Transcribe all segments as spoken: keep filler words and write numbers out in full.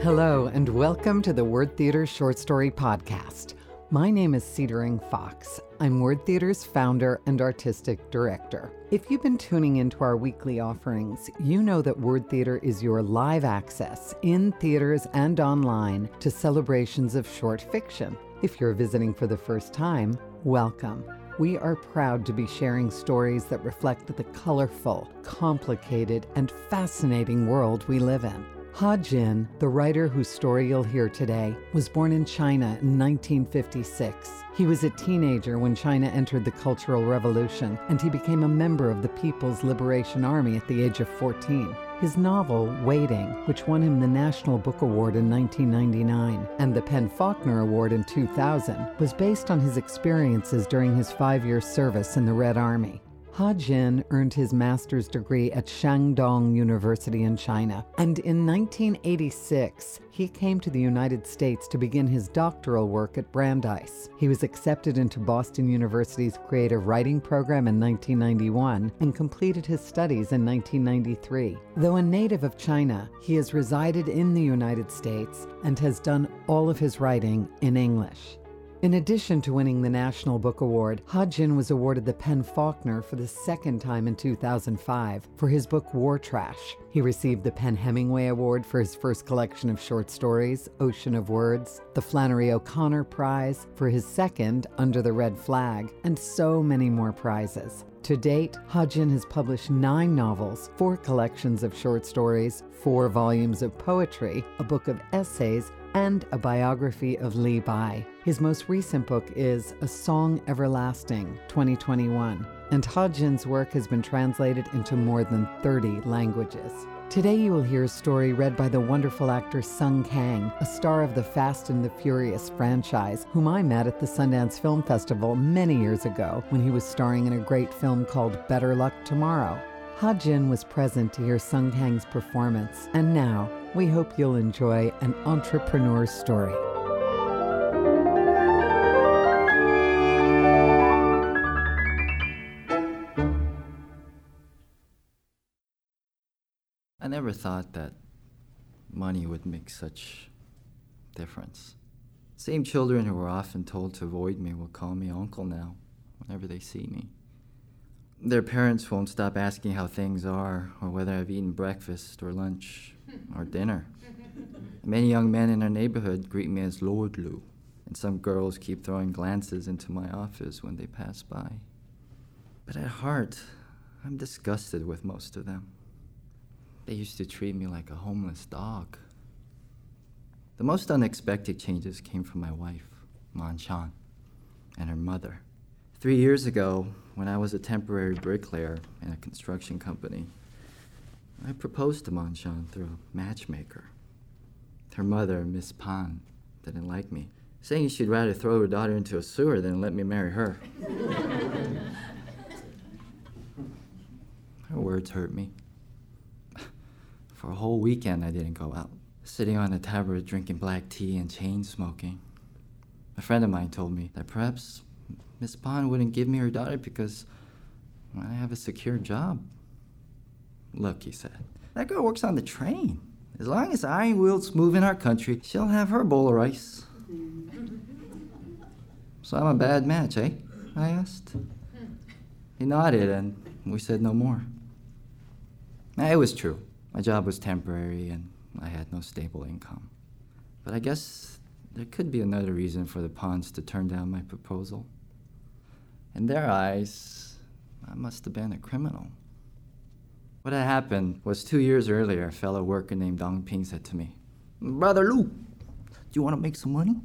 Hello, and welcome to the Word Theater Short Story Podcast. My name is Cedering Fox. I'm Word Theater's founder and artistic director. If you've been tuning into our weekly offerings, you know that Word Theater is your live access in theaters and online to celebrations of short fiction. If you're visiting for the first time, welcome. We are proud to be sharing stories that reflect the colorful, complicated, and fascinating world we live in. Ha Jin, the writer whose story you'll hear today, was born in China in nineteen fifty-six. He was a teenager when China entered the Cultural Revolution, and he became a member of the People's Liberation Army at the age of fourteen. His novel, Waiting, which won him the National Book Award in nineteen ninety-nine and the PEN/Faulkner Award in two thousand, was based on his experiences during his five-year service in the Red Army. Ha Jin earned his master's degree at Shandong University in China, and in nineteen eighty-six, he came to the United States to begin his doctoral work at Brandeis. He was accepted into Boston University's creative writing program in nineteen ninety-one and completed his studies in nineteen ninety-three. Though a native of China, he has resided in the United States and has done all of his writing in English. In addition to winning the National Book Award, Ha Jin was awarded the PEN/Faulkner for the second time in two thousand five for his book War Trash. He received the PEN/Hemingway Award for his first collection of short stories, Ocean of Words, the Flannery O'Connor Prize for his second, Under the Red Flag, and so many more prizes. To date, Ha Jin has published nine novels, four collections of short stories, four volumes of poetry, a book of essays, and a biography of Li Bai. His most recent book is A Song Everlasting, twenty twenty-one, and Ha Jin's work has been translated into more than thirty languages. Today you will hear a story read by the wonderful actor Sung Kang, a star of the Fast and the Furious franchise, whom I met at the Sundance Film Festival many years ago when he was starring in a great film called Better Luck Tomorrow. Ha Jin was present to hear Sung Kang's performance, and now we hope you'll enjoy an entrepreneur's story. I never thought that money would make such difference. Same children who were often told to avoid me will call me uncle now whenever they see me. Their parents won't stop asking how things are, or whether I've eaten breakfast or lunch or dinner. Many young men in our neighborhood greet me as Lord Lou, and some girls keep throwing glances into my office when they pass by. But at heart, I'm disgusted with most of them. They used to treat me like a homeless dog. The most unexpected changes came from my wife, Man Shan, and her mother. Three years ago, when I was a temporary bricklayer in a construction company, I proposed to Man Shan through a matchmaker. Her mother, Miss Pan, didn't like me, saying she'd rather throw her daughter into a sewer than let me marry her. Her words hurt me. For a whole weekend, I didn't go out, sitting on the tabouret drinking black tea and chain smoking. A friend of mine told me that perhaps Miss Pan wouldn't give me her daughter because I have a secure job. Look, he said, that girl works on the train. As long as iron wheels move in our country, she'll have her bowl of rice. So I'm a bad match, eh? I asked. He nodded and we said no more. It was true. My job was temporary and I had no stable income. But I guess there could be another reason for the Pans to turn down my proposal. In their eyes, I must have been a criminal. What had happened was two years earlier, a fellow worker named Dong Ping said to me, Brother Lu, do you want to make some money?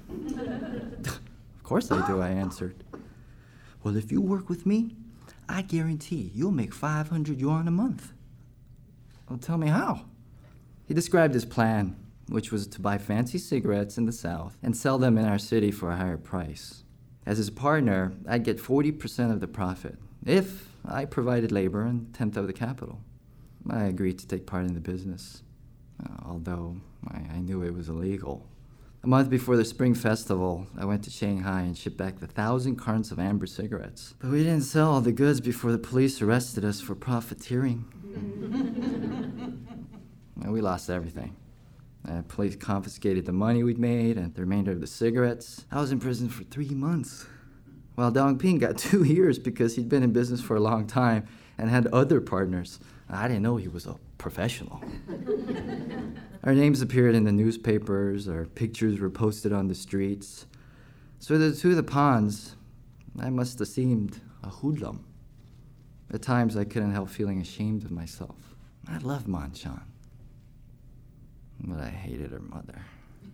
Of course I do, I answered. Well, if you work with me, I guarantee you'll make five hundred yuan a month. Well, tell me how. He described his plan, which was to buy fancy cigarettes in the South and sell them in our city for a higher price. As his partner, I'd get forty percent of the profit, if I provided labor and a tenth of the capital. I agreed to take part in the business, uh, although I, I knew it was illegal. A month before the Spring Festival, I went to Shanghai and shipped back the thousand cartons of amber cigarettes. But we didn't sell all the goods before the police arrested us for profiteering. And we lost everything. Uh, police confiscated the money we'd made and the remainder of the cigarettes. I was in prison for three months, while Dong Ping got two years because he'd been in business for a long time and had other partners. I didn't know he was a professional. Our names appeared in the newspapers, our pictures were posted on the streets. So to, to the Pons, I must have seemed a hoodlum. At times, I couldn't help feeling ashamed of myself. I loved Manchan, but I hated her mother.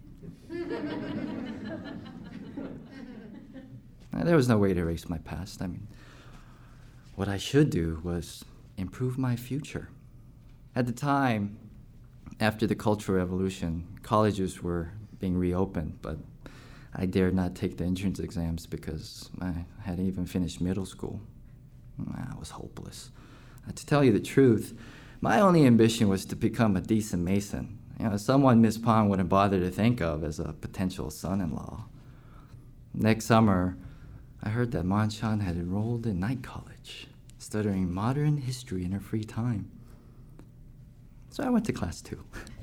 Now, there was no way to erase my past. I mean, what I should do was improve my future. At the time, after the Cultural Revolution, colleges were being reopened, but I dared not take the entrance exams because I hadn't even finished middle school. I was hopeless. Uh, to tell you the truth, my only ambition was to become a decent Mason, you know, someone Miss Pond wouldn't bother to think of as a potential son-in-law. Next summer, I heard that Manchan had enrolled in night college, studying modern history in her free time. So I went to class two.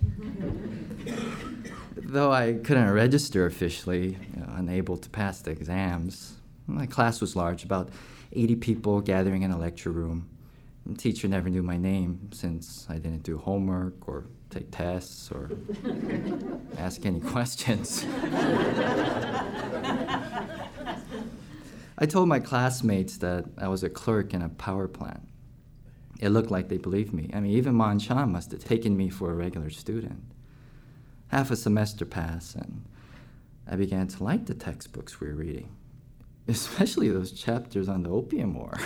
Though I couldn't register officially, you know, unable to pass the exams, my class was large, about eighty people gathering in a lecture room. The teacher never knew my name since I didn't do homework or take tests or ask any questions. I told my classmates that I was a clerk in a power plant. It looked like they believed me. I mean, even Manchan must have taken me for a regular student. Half a semester passed, and I began to like the textbooks we were reading, especially those chapters on the Opium War.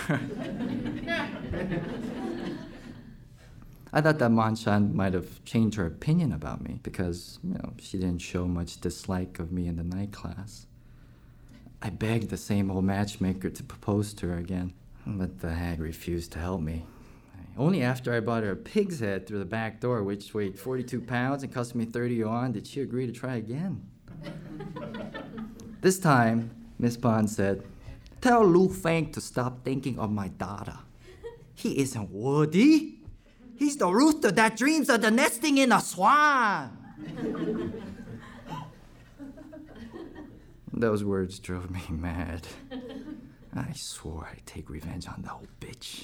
I thought that Manchan might have changed her opinion about me because, you know, she didn't show much dislike of me in the night class. I begged the same old matchmaker to propose to her again, but the hag refused to help me. Only after I bought her a pig's head through the back door, which weighed forty-two pounds and cost me thirty yuan, did she agree to try again. This time, Miss Bond said, "Tell Lu Feng to stop thinking of my daughter. He isn't worthy. He's the rooster that dreams of the nesting in a swan." Those words drove me mad. I swore I'd take revenge on the old bitch.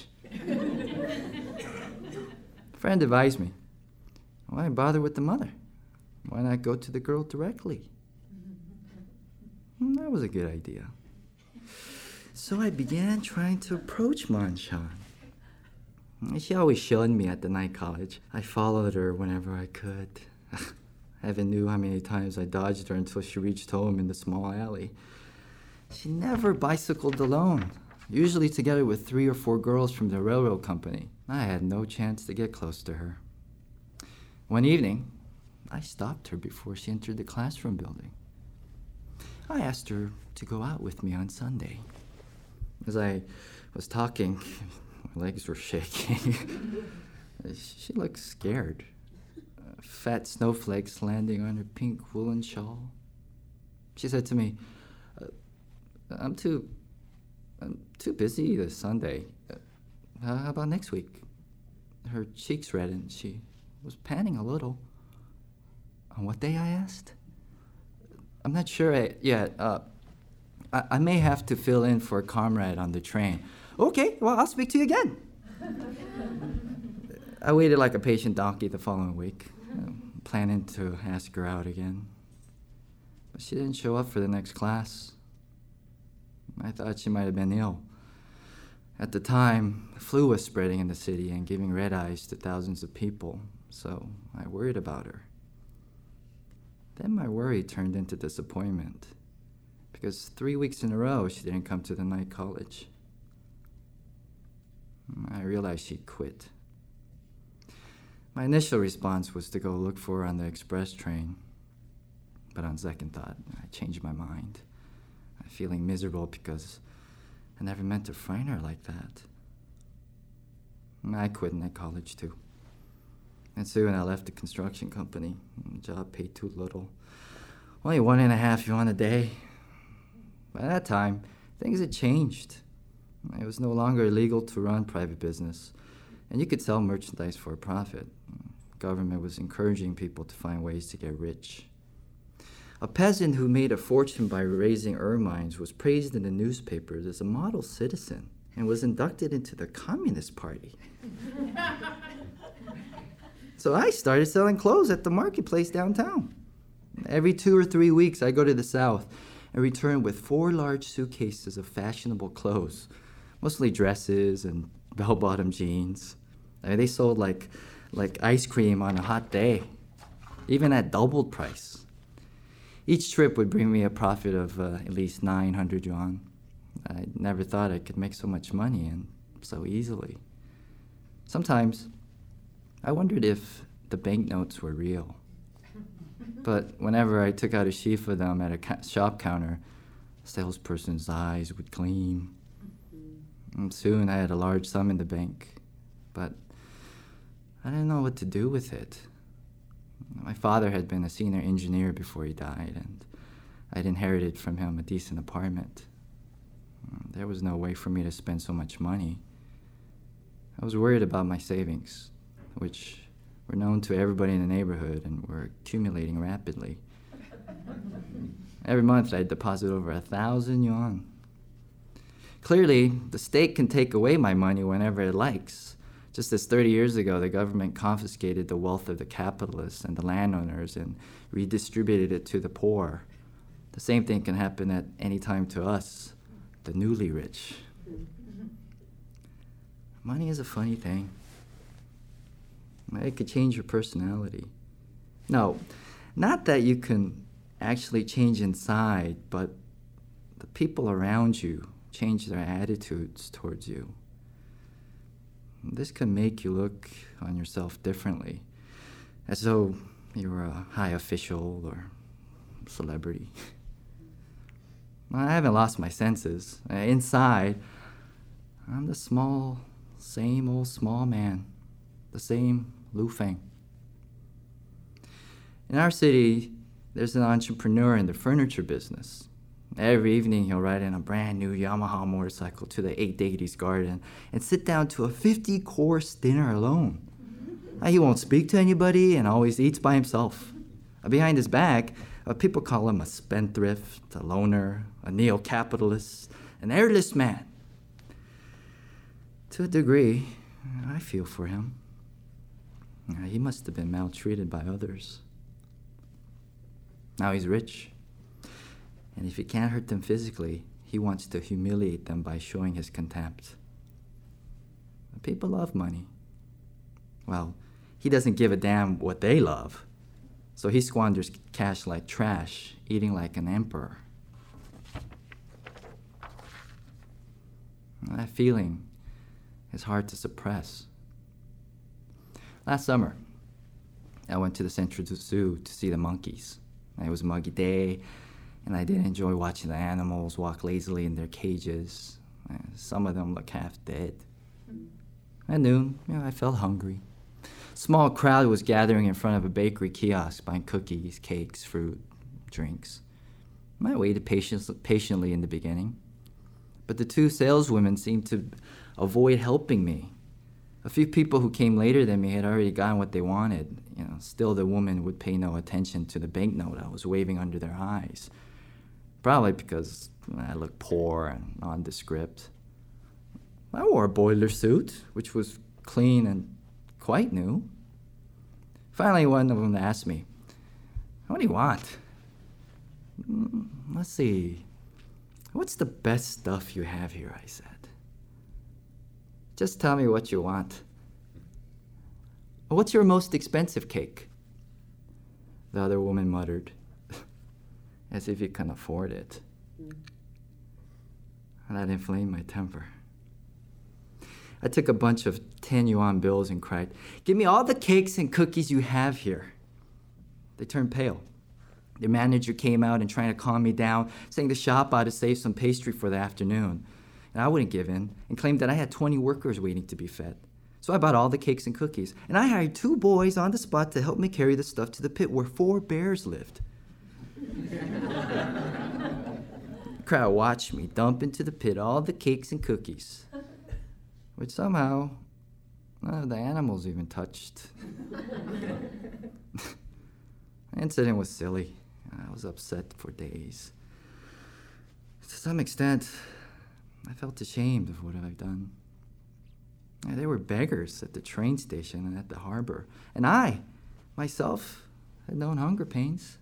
A friend advised me, why bother with the mother? Why not go to the girl directly? That was a good idea. So I began trying to approach Manchan. She always shunned me at the night college. I followed her whenever I could. Heaven knew how many times I dodged her until she reached home in the small alley. She never bicycled alone, usually together with three or four girls from the railroad company. I had no chance to get close to her. One evening, I stopped her before she entered the classroom building. I asked her to go out with me on Sunday. As I was talking, my legs were shaking. She looked scared. Uh, fat snowflakes landing on her pink woolen shawl. She said to me, uh, I'm too, I'm too busy this Sunday. Uh, how about next week? Her cheeks reddened. She was panting a little. On what day, I asked? I'm not sure I, yet. Uh, I, I may have to fill in for a comrade on the train. Okay, well, I'll speak to you again. I waited like a patient donkey the following week, uh, planning to ask her out again. But she didn't show up for the next class. I thought she might have been ill. At the time, the flu was spreading in the city and giving red eyes to thousands of people, so I worried about her. Then my worry turned into disappointment, because three weeks in a row she didn't come to the night college. I realized she'd quit. My initial response was to go look for her on the express train, but on second thought, I changed my mind, feeling miserable because I never meant to frighten her like that. I quit night college too. And soon I left the construction company. The job paid too little. Only one and a half yuan a day. By that time, things had changed. It was no longer illegal to run private business, and you could sell merchandise for a profit. government was encouraging people to find ways to get rich. A peasant who made a fortune by raising ermines was praised in the newspapers as a model citizen and was inducted into the Communist Party. So I started selling clothes at the marketplace downtown. Every two or three weeks, I go to the South and return with four large suitcases of fashionable clothes, mostly dresses and bell-bottom jeans. I mean, they sold like, like ice cream on a hot day, even at doubled price. Each trip would bring me a profit of uh, at least nine hundred yuan. I never thought I could make so much money and so easily. Sometimes I wondered if the banknotes were real. But whenever I took out a sheaf of them at a ca- shop counter, the salesperson's eyes would gleam. And soon I had a large sum in the bank, but I didn't know what to do with it. My father had been a senior engineer before he died, and I'd inherited from him a decent apartment. There was no way for me to spend so much money. I was worried about my savings, which were known to everybody in the neighborhood and were accumulating rapidly. Every month I'd deposit over a thousand yuan. Clearly, the state can take away my money whenever it likes. Just as thirty years ago, the government confiscated the wealth of the capitalists and the landowners and redistributed it to the poor. The same thing can happen at any time to us, the newly rich. Money is a funny thing. It could change your personality. No, not that you can actually change inside, but the people around you change their attitudes towards you. This can make you look on yourself differently, as though you were a high official or celebrity. I haven't lost my senses. Uh, inside, I'm the small, same old small man, the same Lu Feng. In our city, there's an entrepreneur in the furniture business. Every evening, he'll ride in a brand new Yamaha motorcycle to the eight eighties garden and sit down to a fifty-course dinner alone. Uh, he won't speak to anybody and always eats by himself. Uh, behind his back, uh, people call him a spendthrift, a loner, a neo-capitalist, an airless man. To a degree, I feel for him. Uh, he must have been maltreated by others. Now he's rich. And if he can't hurt them physically, he wants to humiliate them by showing his contempt. People love money. Well, he doesn't give a damn what they love. So he squanders cash like trash, eating like an emperor. That feeling is hard to suppress. Last summer, I went to the Central Zoo to see the monkeys. It was a muggy day, and I did enjoy watching the animals walk lazily in their cages. Some of them look half dead. At noon, you know, I felt hungry. A small crowd was gathering in front of a bakery kiosk buying cookies, cakes, fruit, drinks. I waited patience, patiently in the beginning, but the two saleswomen seemed to avoid helping me. A few people who came later than me had already gotten what they wanted. You know, still the woman would pay no attention to the banknote I was waving under their eyes. Probably because I looked poor and nondescript. I wore a boiler suit, which was clean and quite new. Finally, one of them asked me, "What do you want?" Mm, let's see. "What's the best stuff you have here?" I said. "Just tell me what you want." "What's your most expensive cake?" The other woman muttered, as if he can afford it. Mm. And that inflamed my temper. I took a bunch of ten yuan bills and cried, "Give me all the cakes and cookies you have here." They turned pale. The manager came out and tried to calm me down, saying the shop ought to save some pastry for the afternoon. And I wouldn't give in and claimed that I had twenty workers waiting to be fed. So I bought all the cakes and cookies, and I hired two boys on the spot to help me carry the stuff to the pit where four bears lived. The crowd watched me dump into the pit all the cakes and cookies, which somehow None of the animals even touched. The incident was silly. I was upset for days. To some extent, I felt ashamed of what I've done. There were beggars at the train station and at the harbor, and I, myself, had known hunger pains.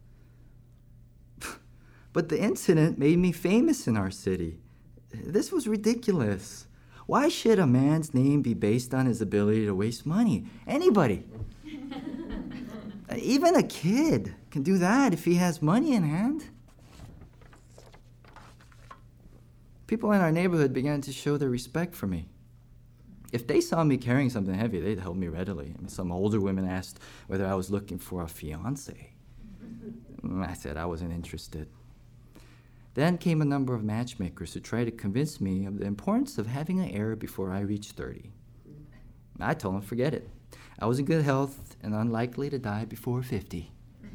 But the incident made me famous in our city. This was ridiculous. Why should a man's name be based on his ability to waste money? Anybody, even a kid, can do that if he has money in hand. People in our neighborhood began to show their respect for me. If they saw me carrying something heavy, they'd help me readily. I mean, some older women asked whether I was looking for a fiancé. I said I wasn't interested. Then came a number of matchmakers who tried to convince me of the importance of having an heir before I reached thirty. I told them, forget it. I was in good health and unlikely to die before fifty.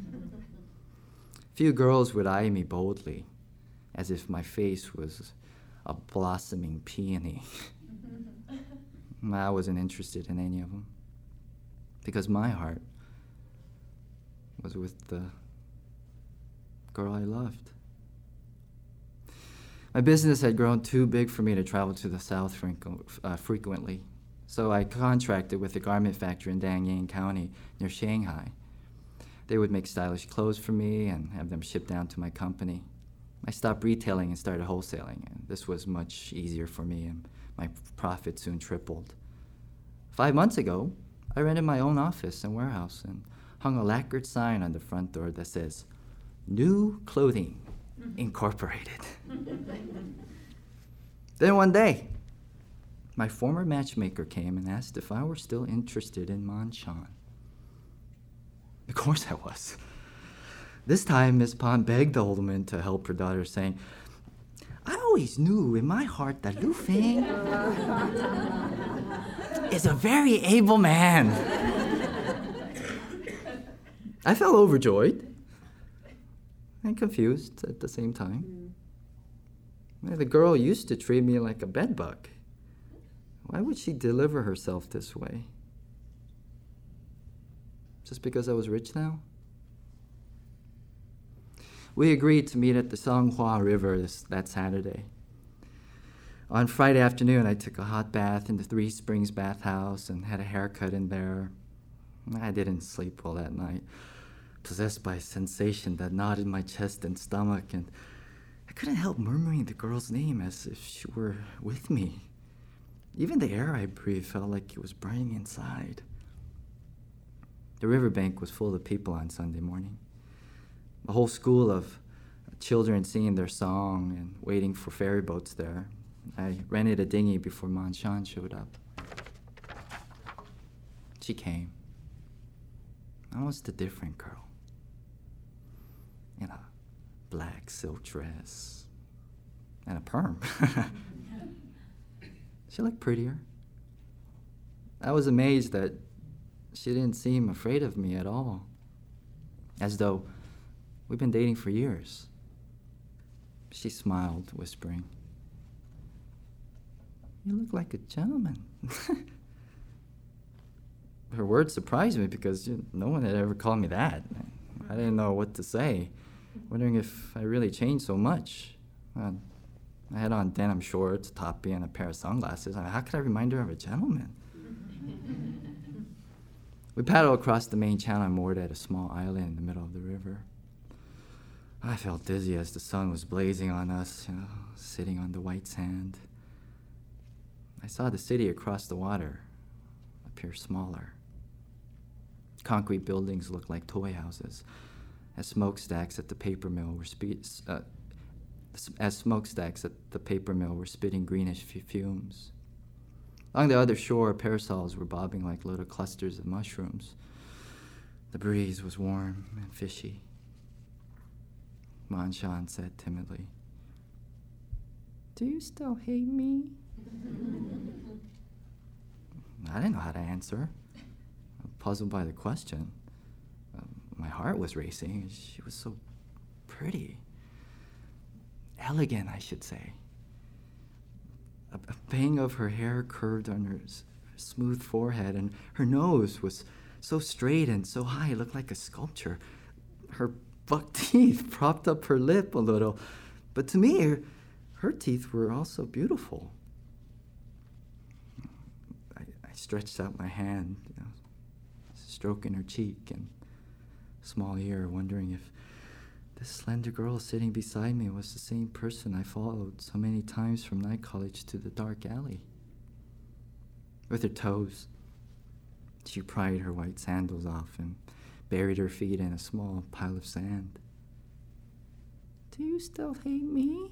Few girls would eye me boldly, as if my face was a blossoming peony. I wasn't interested in any of them, because my heart was with the girl I loved. My business had grown too big for me to travel to the south frequ- uh, frequently, so I contracted with a garment factory in Dangyang County near Shanghai. They would make stylish clothes for me and have them shipped down to my company. I stopped retailing and started wholesaling, and this was much easier for me, and my profit soon tripled. Five months ago, I rented my own office and warehouse and hung a lacquered sign on the front door that says, New Clothing Incorporated. Then one day, my former matchmaker came and asked if I were still interested in Manshan. Of course I was. This time, Miss Pan begged the old woman to help her daughter, saying, I always knew in my heart that Lu Feng is a very able man. I felt overjoyed and confused at the same time. Mm. The girl used to treat me like a bedbug. Why would she deliver herself this way? Just because I was rich now? We agreed to meet at the Songhua River this, that Saturday. On Friday afternoon, I took a hot bath in the Three Springs bathhouse and had a haircut in there. I didn't sleep well that night, possessed by a sensation that gnawed in my chest and stomach, and I couldn't help murmuring the girl's name as if she were with me. Even the air I breathed felt like it was burning inside. The riverbank was full of people on Sunday morning. A whole school of children singing their song and waiting for ferry boats there. I rented a dinghy before Manshan showed up. She came. Almost a different girl. In a black silk dress and a perm. She looked prettier. I was amazed that she didn't seem afraid of me at all, as though we've been dating for years. She smiled, whispering, You look like a gentleman. Her words surprised me because you know, no one had ever called me that. I didn't know what to say, wondering if I really changed so much. Uh, I had on denim shorts, a toppy, and a pair of sunglasses. I mean, how could I remind her of a gentleman? We paddled across the main channel and moored at a small island in the middle of the river. I felt dizzy as the sun was blazing on us, you know, sitting on the white sand. I saw the city across the water appear smaller. Concrete buildings looked like toy houses, as smokestacks at the paper mill were spe- uh, as smokestacks at the paper mill were spitting greenish f- fumes. Along the other shore, parasols were bobbing like little clusters of mushrooms. The breeze was warm and fishy. Manshan said timidly, Do you still hate me? I didn't know how to answer. Puzzled by the question. Uh, my heart was racing. She was so pretty. Elegant, I should say. A, a bang of her hair curved on her her smooth forehead, and her nose was so straight and so high it looked like a sculpture. Her buck teeth propped up her lip a little, but to me, her, her teeth were also beautiful. I, I stretched out my hand, you know, stroking her cheek and small ear, wondering if this slender girl sitting beside me was the same person I followed so many times from night college to the dark alley. With her toes, she pried her white sandals off and buried her feet in a small pile of sand. "Do you still hate me?"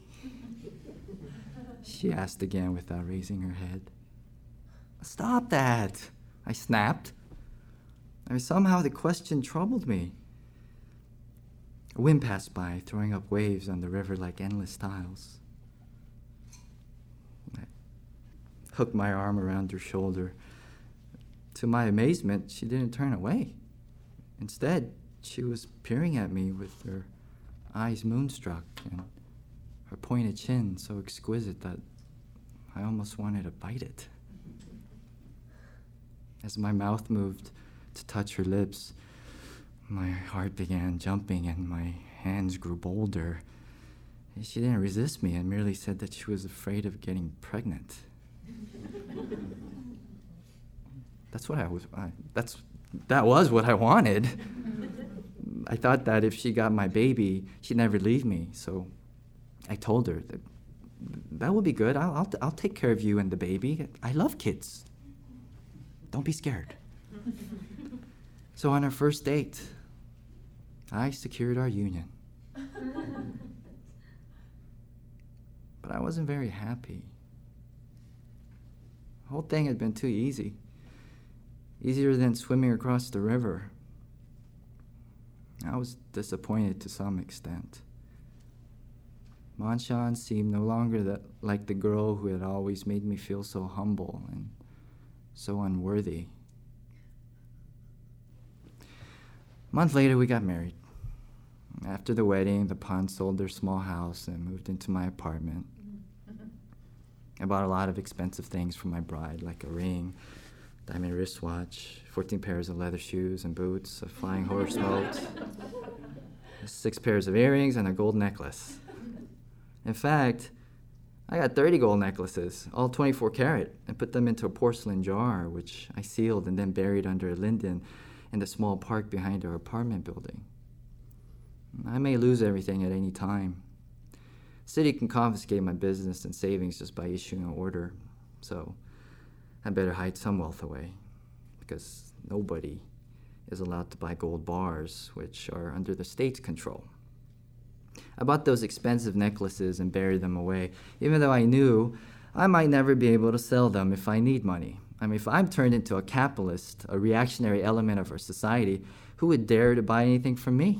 she asked again without raising her head. "Stop that," I snapped. I mean, somehow the question troubled me. A wind passed by, throwing up waves on the river like endless tiles. I hooked my arm around her shoulder. To my amazement, she didn't turn away. Instead, she was peering at me with her eyes moonstruck and her pointed chin so exquisite that I almost wanted to bite it. As my mouth moved to touch her lips, my heart began jumping and my hands grew bolder. She didn't resist me and merely said that she was afraid of getting pregnant. That's what I was, I, that's, that was what I wanted. I thought that if she got my baby, she'd never leave me. So I told her that that would be good. I'll, I'll, I'll take care of you and the baby. I love kids. Don't be scared. So on our first date, I secured our union. But I wasn't very happy. The whole thing had been too easy. Easier than swimming across the river. I was disappointed to some extent. Manshan seemed no longer that, like the girl who had always made me feel so humble and so unworthy. A month later, we got married. After the wedding, the Pons sold their small house and moved into my apartment. I bought a lot of expensive things for my bride, like a ring, diamond wristwatch, fourteen pairs of leather shoes and boots, a flying horse moat, six pairs of earrings, and a gold necklace. In fact, I got thirty gold necklaces, all twenty-four karat, and put them into a porcelain jar, which I sealed and then buried under a linden in the small park behind our apartment building. I may lose everything at any time. The city can confiscate my business and savings just by issuing an order, so I better hide some wealth away, because nobody is allowed to buy gold bars, which are under the state's control. I bought those expensive necklaces and buried them away, even though I knew I might never be able to sell them if I need money. I mean, if I'm turned into a capitalist, a reactionary element of our society, who would dare to buy anything from me?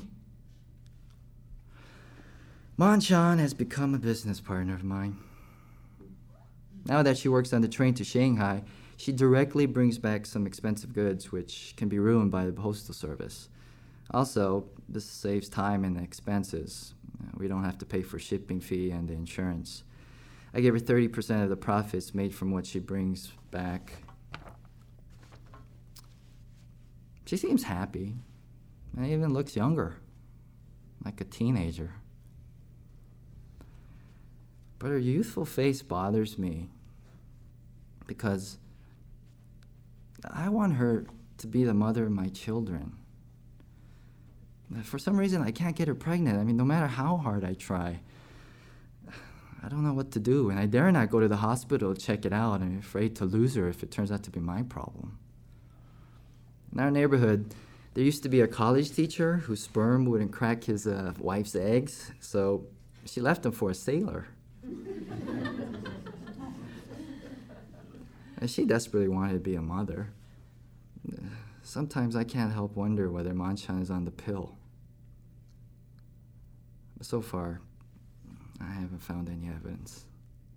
Manshan has become a business partner of mine. Now that she works on the train to Shanghai, she directly brings back some expensive goods which can be ruined by the postal service. Also, this saves time and expenses. We don't have to pay for shipping fee and the insurance. I give her thirty percent of the profits made from what she brings back. She seems happy and even looks younger, like a teenager. But her youthful face bothers me because I want her to be the mother of my children. For some reason, I can't get her pregnant. I mean, no matter how hard I try, I don't know what to do, and I dare not go to the hospital to check it out. I'm afraid to lose her if it turns out to be my problem. In our neighborhood, there used to be a college teacher whose sperm wouldn't crack his uh, wife's eggs, so she left him for a sailor. And she desperately wanted to be a mother. Sometimes I can't help wonder whether Manshan is on the pill. But so far, I haven't found any evidence.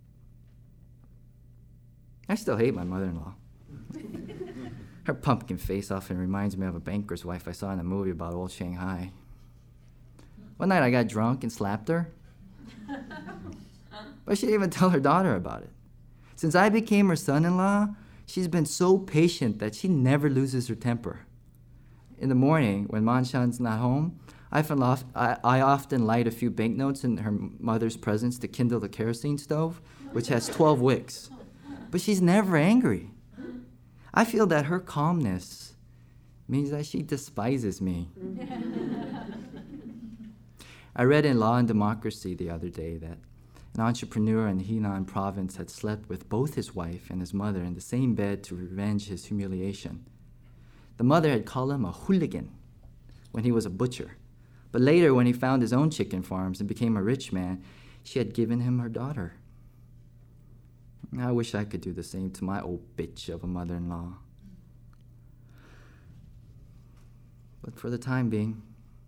I still hate my mother-in-law. Her pumpkin face often reminds me of a banker's wife I saw in a movie about old Shanghai. One night I got drunk and slapped her. But she didn't even tell her daughter about it. Since I became her son-in-law, She's been so patient that she never loses her temper. In the morning, when Manshan's not home, I, off, I, I often light a few banknotes in her mother's presence to kindle the kerosene stove, which has twelve wicks. But she's never angry. I feel that her calmness means that she despises me. I read in Law and Democracy the other day that an entrepreneur in Henan province had slept with both his wife and his mother in the same bed to revenge his humiliation. The mother had called him a hooligan when he was a butcher, but later when he found his own chicken farms and became a rich man, she had given him her daughter. I wish I could do the same to my old bitch of a mother-in-law. But for the time being,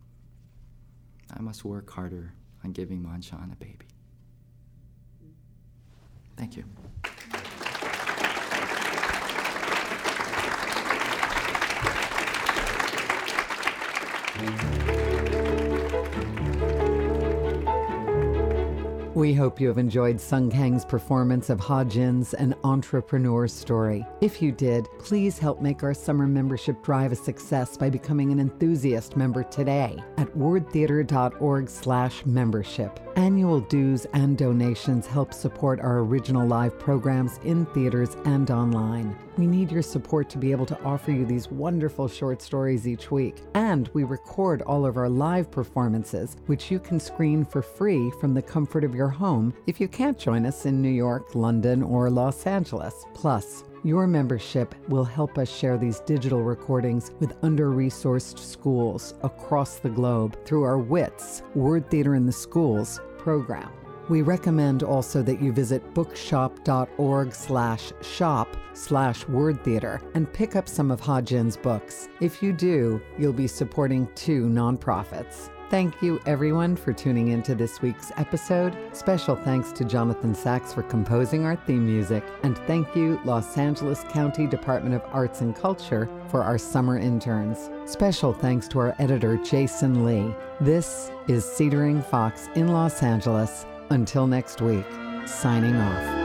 I must work harder on giving Manshan a baby. Thank you. We hope you have enjoyed Sung Kang's performance of Ha Jin's An Entrepreneur's Story. If you did, please help make our summer membership drive a success by becoming an enthusiast member today at wordtheater.org slash membership. Annual dues and donations help support our original live programs in theaters and online. We need your support to be able to offer you these wonderful short stories each week. And we record all of our live performances, which you can screen for free from the comfort of your home if you can't join us in New York, London, or Los Angeles. Plus, your membership will help us share these digital recordings with under-resourced schools across the globe through our WITS, Word Theater in the Schools, program. We recommend also that you visit bookshop.org slash shop slash word theater and pick up some of Ha Jin's books. If you do, you'll be supporting two nonprofits. Thank you, everyone, for tuning into this week's episode. Special thanks to Jonathan Sachs for composing our theme music. And thank you, Los Angeles County Department of Arts and Culture, for our summer interns. Special thanks to our editor, Jason Lee. This is Cedar Ring Fox in Los Angeles. Until next week, signing off.